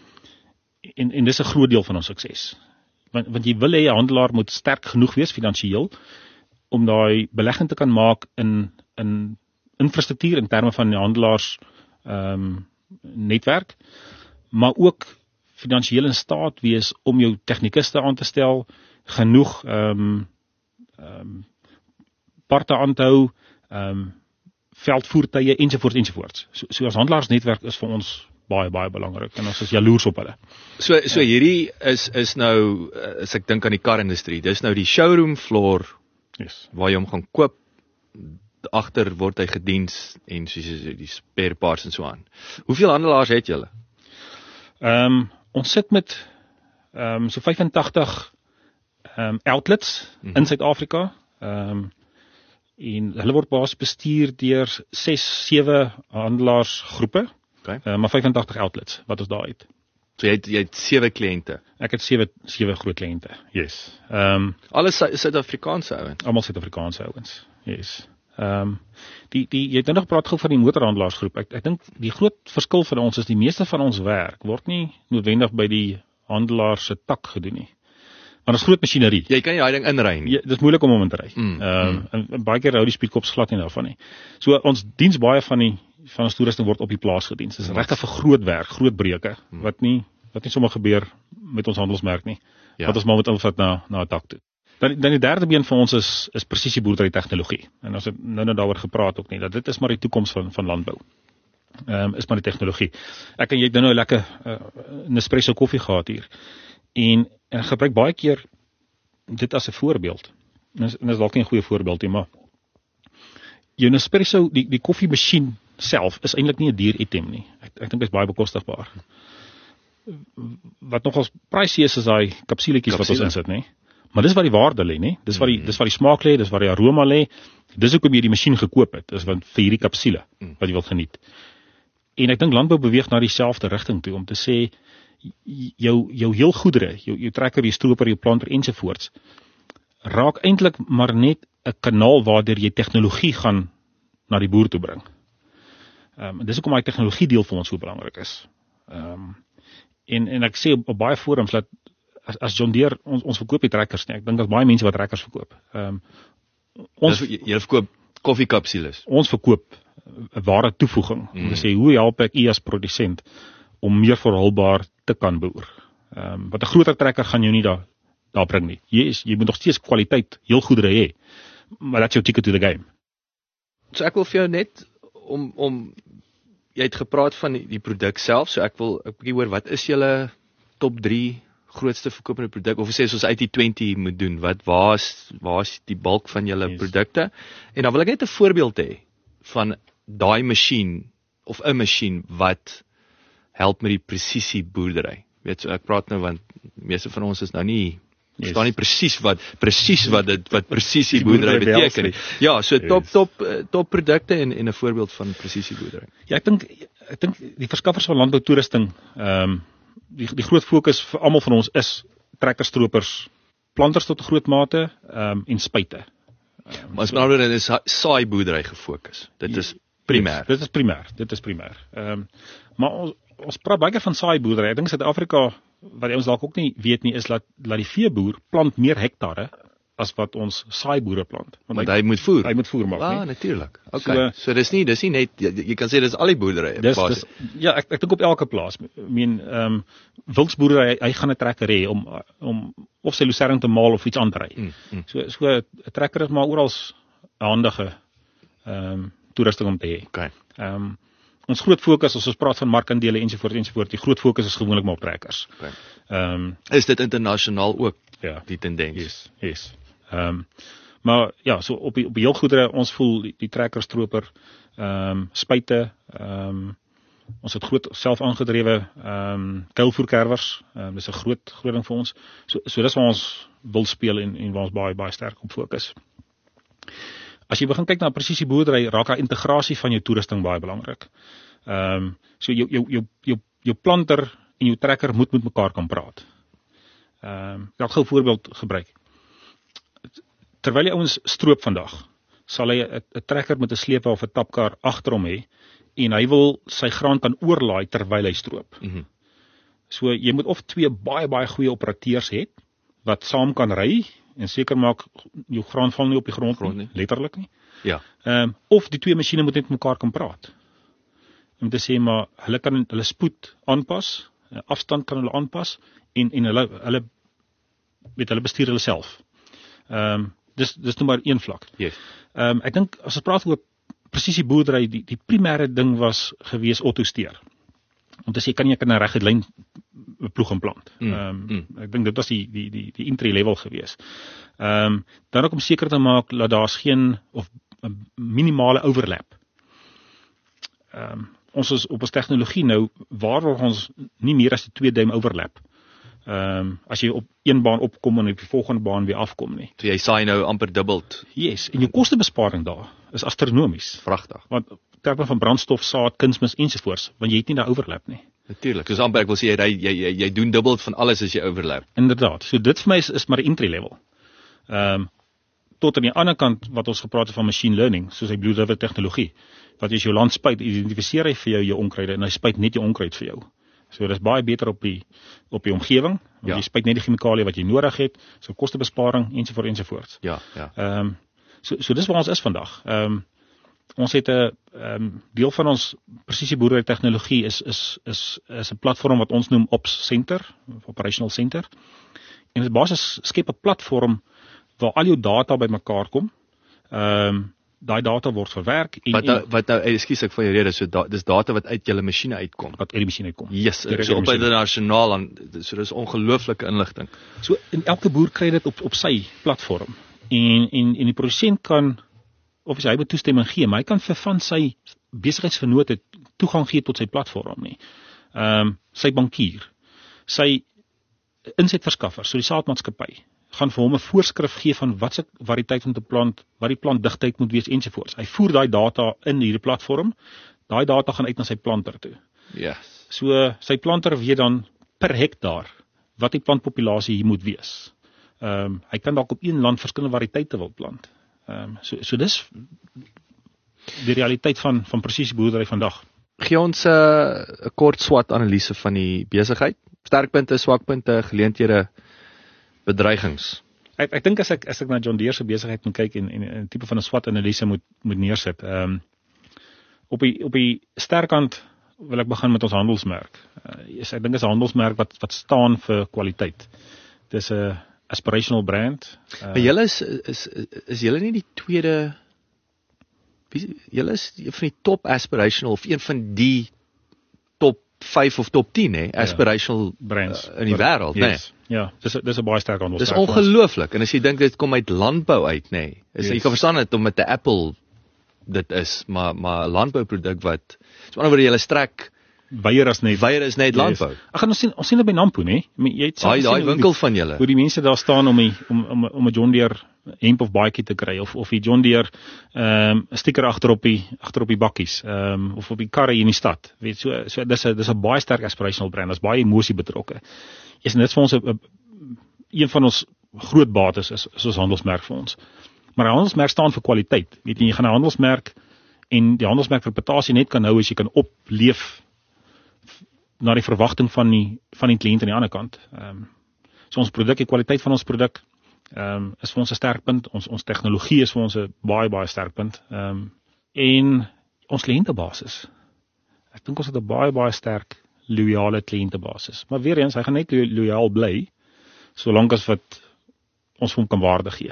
En en dis 'n groot deel van ons sukses. Want want jy wil hê 'n handelaar moet sterk genoeg wees finansiëel om daai belegging te kan maak in in infrastruktuur in terme van die handelaars ehm um, netwerk, maar ook finansiëel in staat wees om jou tegnikuste aan te stel, genoeg ehm um, ehm um, parte aan te hou, ehm um, veldvoertuie ensovoorts ensovoorts. So, so as handelaarsnetwerk is vir ons baie baie belangrik en ons is jaloers op hulle. So so hierdie is is nou as ek dink aan die karindustrie, dis nou die showroom floor. Yes. Waar jy hom gaan koop, agter word hy gediens en soos die spare parts en so aan. Hoeveel handelaars het julle? Ehm um, ons sit met ehm um, so vyfentagtig ehm um, outlets mm-hmm. in Suid-Afrika. Ehm um, en hulle word basies bestuur deur ses, sewe handelaarsgroepe. Okay. Uh, maar vyfentagtig outlets wat ons daar het. So jy het jy het sewe kliënte. Ek het sewe sewe groot kliënte. Yes. Ehm um, alles Suid-Afrikaanse ouens. Almal Suid-Afrikaanse ouens. Yes. Ehm um, die die jy het nou nog praat gou van die motorhandelaarsgroep. Ek ek dink die groot verskil vir ons is die meeste van ons werk word nie noodwendig by die handelaar se tak gedoen nie. Maar ons groot masjinerie. Jy kan nie daai ding inry nie. Ja, dit is moeilik om hom in te ry. Ehm Mm, um, mm. en, en baie keer hou die speedkops glad nie daarvan nie. So ons diens baie van die van ons toerusting word op die plaas gedien. Dit is regtig vir groot werk, groot breuke Mm. wat nie wat nie sommer gebeur met ons handelsmerk nie. Ja. Wat ons maar moet invat na na 'n tak toe. Dan dan die derde been van ons is is presisie boerdery tegnologie. En ons het nou net daaroor gepraat ook nie dat dit is maar die toekoms van van landbou. Ehm um, is maar die tegnologie. Ek en jy het nou 'n lekker uh, Nespresso koffie gehad hier. En en ek gebruik baie keer dit as 'n voorbeeld. En dit is dalk nie 'n goeie voorbeeld nie, maar jou Nespresso, die die koffiemasjien self is eintlik nie 'n duur item nie. Ek ek dink dit is baie bekostigbaar. Wat nogals pricey is is daai kapsuletjies wat ons insit, nê? Maar dis waar die waarde lê, nê? Dis waar die dis waar die smaak lê, dis waar die aroma lê. Dis hoekom jy die masjien gekoop het, is want vir hierdie kapsule wat jy wil geniet. En ek dink landbou beweeg na dieselfde rigting toe om te sê jou jou heel goedere, jou jou trekker, jou stroper, jou planter ensovoorts raak eintlik maar net 'n kanaal waardeur jy tegnologie gaan na die boer toe bring. Ehm um, dis hoekom daai tegnologie deel vir ons so belangrik is. Ehm um, en en ek sê op, op baie forums dat as, as John Deere ons ons verkoop die trekkers nie. Ek dink daar's baie mense wat trekkers verkoop. Ehm um, ons jy, jy verkoop koffiekapsules. Ons verkoop 'n ware toevoeging. Mm. Om te sê hoe help ek u as produsent om meer volhoubaar te kan boer. Ehm um, wat 'n groter trekker gaan jou nie daar daar bring nie. Jy is jy moet nog steeds kwaliteit heel goedere hê. Maar that's your ticket to the game. So ek wil vir jou net om om jy het gepraat van die, die produk self, so ek wil ek bietjie hoor wat is julle top drie grootste verkopende produk of sê soos eighty twenty moet doen? Wat waar is waar is die bulk van julle Yes. produkte? En dan wil ek net 'n voorbeeld hê van daai masjien of 'n masjien wat help met die presisie boerdery. Weet so ek praat nou want meeste van ons is nou nie Yes. verstaan nie presies wat presies wat dit wat presisie Die boerdery boerdery beteken nie. behels Ja, so top Yes. top eh, top produkte en en 'n voorbeeld van presisie boerdery. Ja, ek dink ek dink die verskaffers van landboutoerusting, ehm um, die die groot fokus vir almal van ons is trekkerstropers, planters tot 'n groot mate, ehm um, en spuite. Maar as men nou is saai boerdery gefokus. Dit is primêr. Yes, dit is primêr, dit is primêr. Ehm um, maar ons ons praat baie keer van saai boerdery. Ek dink Suid-Afrika wat ons dalk ook nie weet nie is dat dat die veeboer plant meer hektare as wat ons saai boere plant. Want hy moet voer. hy moet voer maak, Ah, nie? natuurlik. Okay. So- So, so dis nie dis nie net jy, jy kan sê dis al die boerdery. Dis dis ja, ek ek dink op elke plaas. Ek meen ehm um, wildsboere hy, hy gaan 'n trekker hê om om of sy lucerne te maal of iets aan te ry. Mm, mm. So so 'n trekker is maar oral 'n handige ehm um, toerusting om te hê. Okay. Ehm um, ons groot fokus as ons praat van markandele ensovoorts ensovoorts, die groot fokus is gewoonlik maar op trekkers. Okay. Ehm um, Is dit internasionaal ook ja. die tendens? Yes, yes. Ehm um, maar ja, so op die op die heel goedere ons voel die, die trekkerstroper, ehm um, spuite, ehm um, ons het groot self aangedrewe ehm um, kuilvoerkerwers. Ehm um, dis 'n groot groot ding vir ons. So so dis waar ons wil speel en en waar ons baie baie sterk op fokus. As jy begin kyk na presisie boerdery, raak daai integrasie van jou toerusting baie belangrik. Ehm um, so jou jou jou jou jou planter en jou trekker moet met mekaar kan praat. Ehm um, ek gaan 'n voorbeeld gebruik. Terwyl die ouens stroop vandag, sal hy 'n 'n trekker met 'n sleepwa of 'n tapkar agter hom hê en hy wil sy graan kan oorlaai terwyl hy stroop. Mhm. Mm So jy moet of twee baie baie goeie operateurs hê wat saam kan ry en seker maak jou graan val nie op die grond, Grond nie, nie. letterlik nie. Ja. Ehm um, of die twee masjiene moet net met mekaar kan praat. Om te sê maar hulle kan hulle spoed aanpas, afstand kan hulle aanpas en en hulle hulle weet hulle bestuur hulle self. Ehm um, dis dis nou maar een vlak. Yes. Ehm um, ek dink as ons praat oor presisie boerdery, die die primêre ding was gewees autosteer. Om te sê kan jy kan 'n reguit lyn ploeg en plant. Mm, Ehm um, mm. ek dink dit was die die die die entry level gewees. Ehm um, dan ook om seker te maak dat daar's geen of 'n minimale overlap. Ehm um, ons is op ons tegnologie nou waar ons nie meer as 'n twee duim overlap. Ehm um, as jy op een baan opkom en op die volgende baan weer afkom nie. So jy saai nou amper dubbeld. Yes, en jou kostebesparing daar is astronomies. Vragtig. Want terme van brandstof, saad, kunsmis ensovoorts, want jy het nie daai overlap nie. Natuurlik. Soos amper ek wil sê jy ry- jy jy, jy doen dubbel van alles as jy overlap. Inderdaad. So dit vir my is, is maar 'n entry level. Ehm um, tot aan die ander kant wat ons gepraat het van machine learning, soos hy Blue River tegnologie, wat as jou land spuit, identifiseer hy vir jou jou onkruide en hy spuit net jou onkruid vir jou. So dis baie beter op die op die omgewing, want Ja. jy spuit net die chemikalie wat jy nodig het, so kostebesparing ensovoorts ensovoorts. Ja, ja. Ehm um, so so dis waar ons is vandag. Ehm um, ons het 'n ehm um, deel van ons presisie boerdery tegnologie is is is is 'n platform wat ons noem Ops Center, of Operational Center. En dit basies skep 'n platform waar al jou data bymekaar kom. Ehm um, daai data word verwerk en, Wat nou en wat nou ekskuus ek van jou rede, so da, dis data wat uit julle masjiene uitkom. wat uit die masjien uitkom. Yes, Direk so uit op die masjien. internasionaal dan so dis ongelooflike inligting. So en elke boer kry dit op op sy platform. En en en die produsent kan of hy moet toestemming gee, maar hy kan vir van sy besigheidsvennote toegang gee tot sy platform nie. Ehm um, sy bankier, sy insetverskaffer, so die saadmaatskappy gaan vir hom 'n voorskrif gee van wat se variëteit om te plant, wat die plantdigtheid moet wees ensovoorts. Hy voer daai data in hierdie platform. Daai data gaan uit na sy planter toe. Yes. So sy planter weet dan per hektaar wat die plantpopulasie hier moet wees. Ehm um, hy kan dalk op een land verskillende variëteite wil plant. Ehm um, so so dis die realiteit van van presisie boerdery vandag. Gee ons 'n uh, 'n kort SWOT analise van die besigheid. Sterkpunte, swakpunte, geleenthede, bedreigings. Ek ek dink as ek as ek na John Deere se besigheid moet kyk en en 'n tipe van 'n SWOT analise moet moet neersit. Ehm um, op die op die sterkkant wil ek begin met ons handelsmerk. Uh, is, ek dink is 'n handelsmerk wat wat staan vir kwaliteit. Dis 'n aspirational brand. Uh, Maar julle is is is julle nie die tweede wie julle is een van die top aspirational of een van die top vyf of top tien, hè, aspirational brands uh, in die wêreld, né? Yes. Ja, dis dis 'n baie sterk Dis handelsmerk. vir ons. ongelooflik. En as jy dink dit kom uit landbou uit, nê. Nee. Is Yes. jy kan verstaan dit om met 'n Apple dit is, maar maar 'n landbouproduk wat so anderswoorde jy strek Weier as net weier is net landbou. Yes. Ag, ons sien ons sien dit by Nampo, nê? Jy het Daai daai winkel van julle. Hoe die mense daar staan om die, om om om 'n John Deere hemp of baadjie te kry of of die John Deere ehm um, 'n stiker agter op die agter op die bakkies ehm um, of op die karre hier in die stad. Weet so so dis 'n dis 'n baie sterk aspirational brand. Daar's baie emosie betrokke. Is net vir ons 'n een van ons groot bates is is ons handelsmerk vir ons. Maar 'n handelsmerk staan vir kwaliteit. Weet jy, jy gaan 'n handelsmerk en die handelsmerk reputasie net kan hou as jy kan opleef na die verwagting van die van die kliënt aan die ander kant. Ehm um, so ons produk, die kwaliteit van ons produk ehm um, is vir ons 'n sterkpunt. Ons ons tegnologie is vir ons 'n baie baie sterkpunt. Ehm um, en ons kliëntebasis. Ek dink ons het 'n baie baie sterk loyale kliëntebasis. Maar weer eens, hy gaan net lo loyaal bly solank as wat ons vir hom kan waarde gee.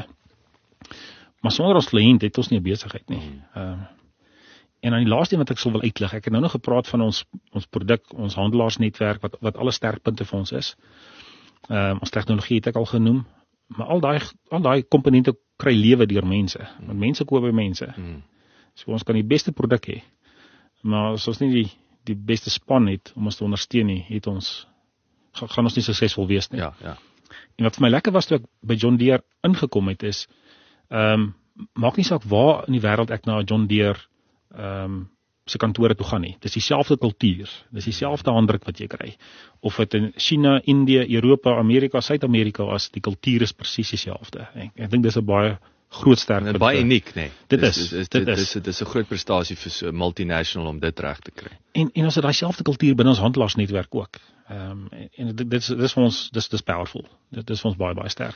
Maar sonder ons kliënt het ons nie 'n besigheid nie. Ehm uh, En aan die laaste wat ek sou wil uitlig, ek het nou nog gepraat van ons ons produk, ons handelaarsnetwerk wat wat alle sterkpunte vir ons is. Ehm um, ons tegnologie het ek al genoem, maar al daai al daai komponente kry lewe deur mense. Want mense koop by mense. Hmm. So ons kan die beste produk hê, maar as ons nie die die beste span het om ons te ondersteun nie, het ons gaan, gaan ons nie suksesvol wees nie. Ja, ja. En wat vir my lekker was toe ek by John Deere ingekom het is ehm um, maak nie saak waar in die wêreld ek na John Deere ehm um, se kantore toe gaan nie. Dis dieselfde kultuur, dis dieselfde handdruk wat jy kry. Of dit in China, Indië, Europa, Amerika, Suid-Amerika as, die kultuur is presies dieselfde. Ek, ek dink dis 'n baie groot sterkpunt. Baie uniek, nê. Nee. Dit dis, is, is, is dit dit is. Dit is 'n groot prestasie vir so 'n multinational om dit reg te kry. En en ons het daai selfde kultuur binne ons handelaarsnetwerk ook. Ehm um, en, en dit dis dis vir ons dis dis powerful. Dit is vir ons baie baie sterk.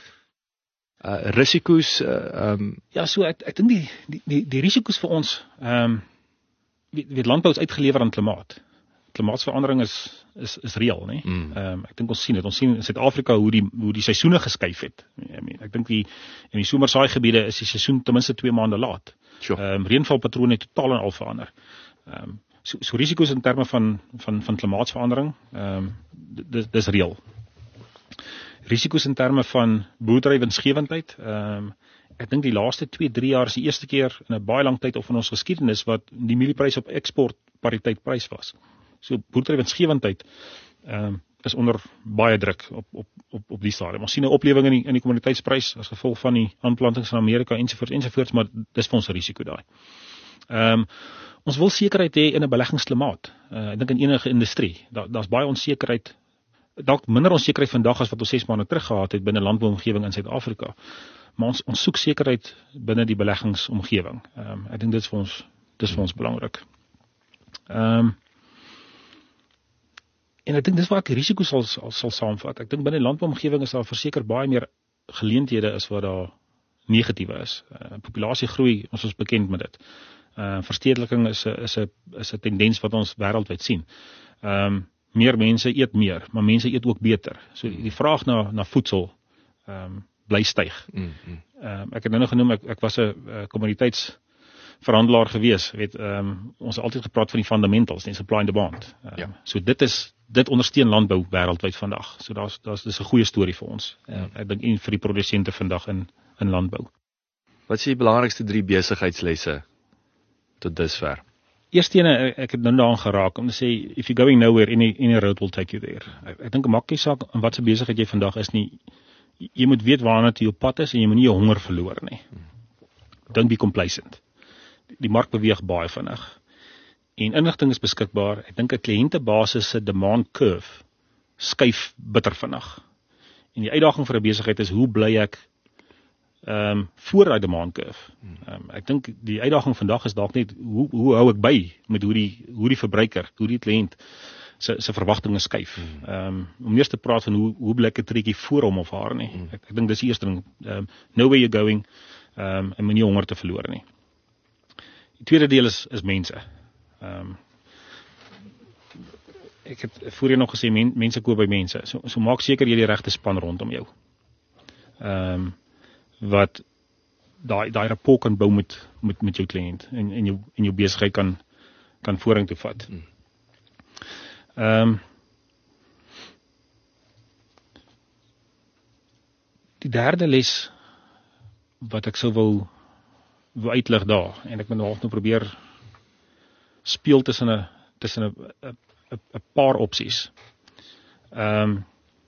Uh risiko's uh um Ja, so ek ek dink die die die, die risiko's vir ons ehm um, weet, weet landbou is uitgelewer aan klimaat. Klimaatsverandering is is is reël, né? Mm. Ehm um, ek dink ons sien dit. Ons sien in Suid-Afrika hoe die hoe die seisoene geskuif het. I mean, ek dink die in die somersaaigebiede is die seisoen ten minste twee maande laat. Sure. Ehm um, reënvalpatrone het totaal en al verander. Ehm um, so so risiko's in terme van van van klimaatsverandering, ehm um, dis dis reël. Risiko's in terme van boerdery winsgewendheid. Ehm um, ek dink die laaste twee, drie jaar is die eerste keer in 'n baie lang tyd of in ons geskiedenis wat die mielieprys op eksport pariteit prys was. So boerdery winsgewendheid ehm um, is onder baie druk op op op op die stadium. Ons sien 'n oplewing in die in die kommoditeitsprys as gevolg van die aanplantings in Amerika ensovoorts ensovoorts, maar dis vir ons 'n risiko daai. Ehm um, ons wil sekerheid hê in 'n beleggingsklimaat. Uh, ek dink in enige industrie, daar daar's baie onsekerheid. Dalk minder onsekerheid vandag as wat ons ses maande terug gehad het binne landbouomgewing in Suid-Afrika. Maar ons ons soek sekerheid binne die beleggingsomgewing. Ehm um, ek dink dit is vir ons dis vir ons belangrik. Ehm um, en ek dink dis waar ek risiko sal sal, sal saamvat. Ek dink binne landbouomgewing is daar verseker baie meer geleenthede as wat daar negatiewe is. Uh, populasie groei, ons is bekend met dit. Uh verstedeliking is 'n is 'n is 'n tendens wat ons wêreldwyd sien. Ehm um, meer mense eet meer, maar mense eet ook beter. So die, die vraag na na voedsel ehm um, bly styg. mm, mm. Ehm um, ek het nou nog genoem ek ek was 'n kommoditeitsverhandelaar gewees, weet ehm um, ons het altyd gepraat van die fundamentals, die supply and demand. Um, Ja. So dit is dit ondersteun landbou wêreldwyd vandag. So daar's daar's dis 'n goeie storie vir ons. Uh, ek dink en vir die produsente vandag in in landbou. Wat is die belangrikste drie besigheidslesse tot dusver? Eerste ene, ek het nou daaraan geraak om te sê if you're going nowhere, any any road will take you there. Ek, ek dink 'n makkie saak in watter besigheid jy vandag is nie. Jy moet weet waarna jy op pad is en jy moet nie jou honger verloor nie. Don't be complacent. Die, die mark beweeg baie vinnig. En inligting is beskikbaar. Ek dink 'n kliëntebasis se demand curve skuif bitter vinnig. En die uitdaging vir 'n besigheid is hoe bly ek ehm um, voor daai demand curve. Ehm um, ek dink die uitdaging vandag is dalk net hoe hoe hou ek by met hoe die hoe die verbruiker, hoe die kliënt se se verwagtinge skuif. Ehm um, om eers te praat van hoe hoe bly ek 'n tretjie voor hom of haar nie. Ek, ek dink dis die eerste ding. Ehm um, know where you're going. Ehm um, en moenie honger te verloor nie. Die tweede deel is is mense. Ehm um, ek het voorheen nog gesê men, mense koop by mense. So so maak seker jy die regte span rondom jou. Ehm um, wat daai daai rapport kan bou met met met jou kliënt en en jou en jou besigheid kan kan vorentoe vat. Ehm um, die derde les wat ek sou wil wil uitlig daar en ek moet nog nou probeer speel tussen 'n tussen 'n 'n 'n paar opsies. Ehm um,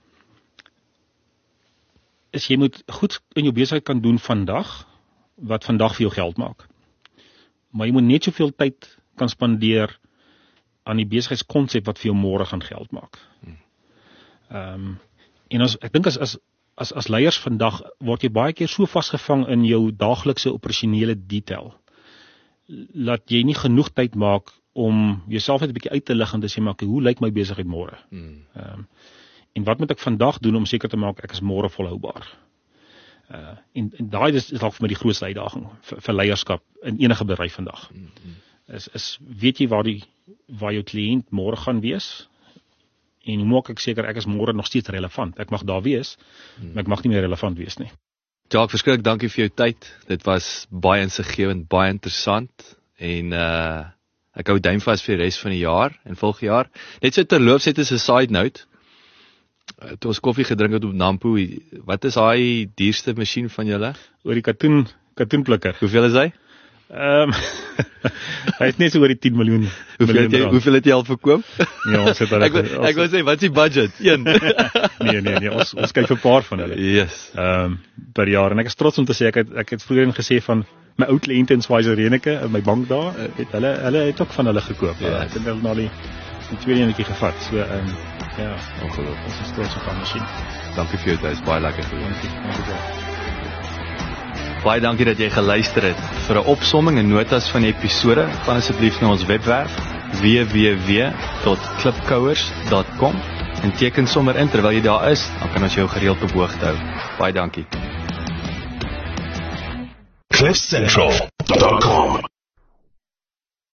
is jy moet goed in jou besigheid kan doen vandag wat vandag vir jou geld maak. Maar jy moet net soveel tyd kan spandeer aan die besigheidskonsep wat vir jou môre gaan geld maak. Ehm um, en as ek dink as as as as leiers vandag word jy baie keer so vasgevang in jou daaglikse operasionele detail dat jy nie genoeg tyd maak om jouself net 'n bietjie uit te lig en te sê maar hoe lyk my besigheid môre? Hmm. Ehm um, en wat moet ek vandag doen om seker te maak ek is môre volhoubaar? Uh en, en daai is, is dalk vir my die grootste uitdaging vir, vir leierskap in enige bedryf vandag. Hmm. Is is weet jy waar die waar jou kliënt môre gaan wees? En hoe maak ek seker ek is môre nog steeds relevant? Ek mag daar wees, hmm. maar ek mag nie meer relevant wees nie. Jacques, verskriklik dankie vir jou tyd. Dit was baie insiggewend, baie interessant en uh ek hou duim vas vir die res van die jaar en volgende jaar. Net so terloops het as 'n side note. Uh, toe ons koffie gedrink het op Nampo, wat is daai duurste masjien van julle? Oor die katoen katoenplikker. Hoeveel is hy? Ehm um, hy is net so oor die tien miljoen. Hoeveel het jy hoeveel het jy al verkoop? Ja, ons het al Ek wil- ek wou sê wat is die budget? Een. nee nee nee, ons ons kyk vir 'n paar van hulle. Yes. Ehm um, per jaar en ek is trots om te sê ek het ek het vroeër gesê van my ou kliënte in Schweizer Reneke in my bank daar, het hulle hulle het ook van hulle gekoop. Ja. Ja. Ek het hulle na die die tweede enetjie gevat. So ehm um, ja, Ongelooflik. ons is trots op die masjien. Dankie vir jou tyd, is baie lekker gewees. Dankie. Dankie baie. Baie dankie dat jy geluister het. Vir 'n opsomming en notas van die episode, gaan asseblief na ons webwerf w w w dot klipkouers dot com en teken sommer in terwyl jy daar is, dan kan ons jou gereeld op hoogte hou. Baie dankie. cliff central dot com